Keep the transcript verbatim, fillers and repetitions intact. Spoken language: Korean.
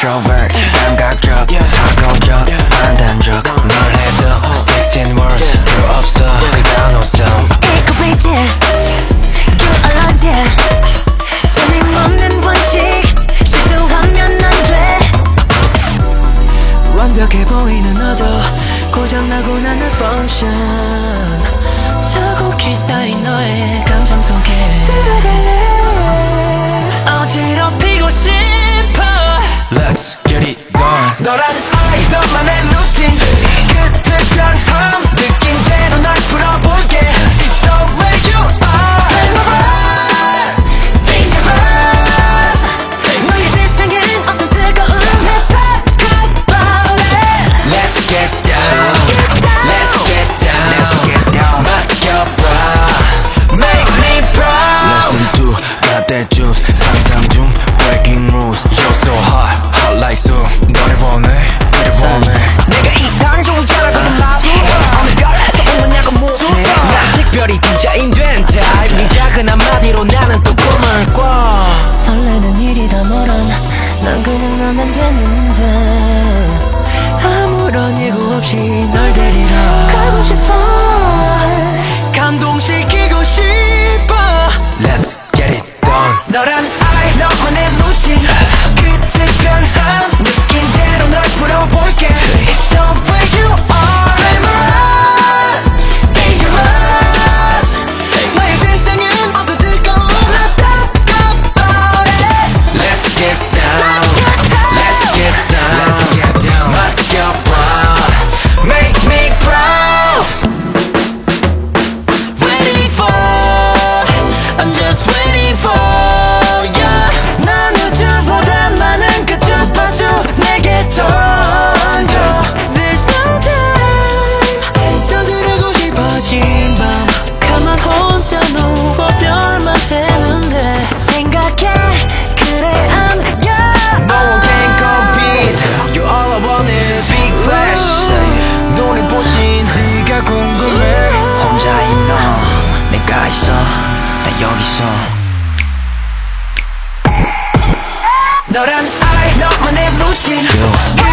introvert 감각적 사고적 판단적 널 해서 sixteen words 필요 없어 cause I know some 에코베이지 듀얼러지 틀림없는 원칙 실수하면 안돼 완벽해 보이는 너도 고장나고 나는 function 저곡히 쌓인 너의 감정 속에 들어갈래 어지럽히고 싶어 Let's get it done 너란 아이 너만의 루틴 끝에 변함 느낀 대로 날 풀어볼게 It's the way you are Glamorous, dangerous 너의 세상엔 없는 뜨거운 Let's talk about it Let's get down Let's get down Let's get down 맡겨봐 Make me proud Listen to got that juice 상상 중 breaking rules You're so hot hot like so 너를 보내 너를 보내 내가 이상 좋은 자라서 나도 어느 별에서 온 거냐고 묻네 난 특별히 디자인된 타입 네 작은 한마디로 나는 또 꿈을 꿔 설레는 일이 다 뭐람 난 그냥 나면 되는데 아무런 예고 없이 널 데리러 가고 싶어 감동시키고 싶어 Let's get it done 너란 아이 너만의 루틴 끝에 변함 느낀 대로 널 풀어볼게 It's the way you are Glamorous, dangerous 너의 세상엔 없는 뜨거운 Let's talk about it Let's get down Let's get down Let's get down 맡겨봐 Make me proud Waiting for I'm just waiting for yeah 난 우주보다 많은 그 주파수 내게 던져 There's no time 서두르고 싶어진 밤 가만 혼자 누워 별만 새는데 생각해 그래 I'm young No one can compete You're all I wanted Big flash 눈을 보신 네가 궁금해 혼자인 너 내가 있어 나 여기서 너란 아이 너만의 루틴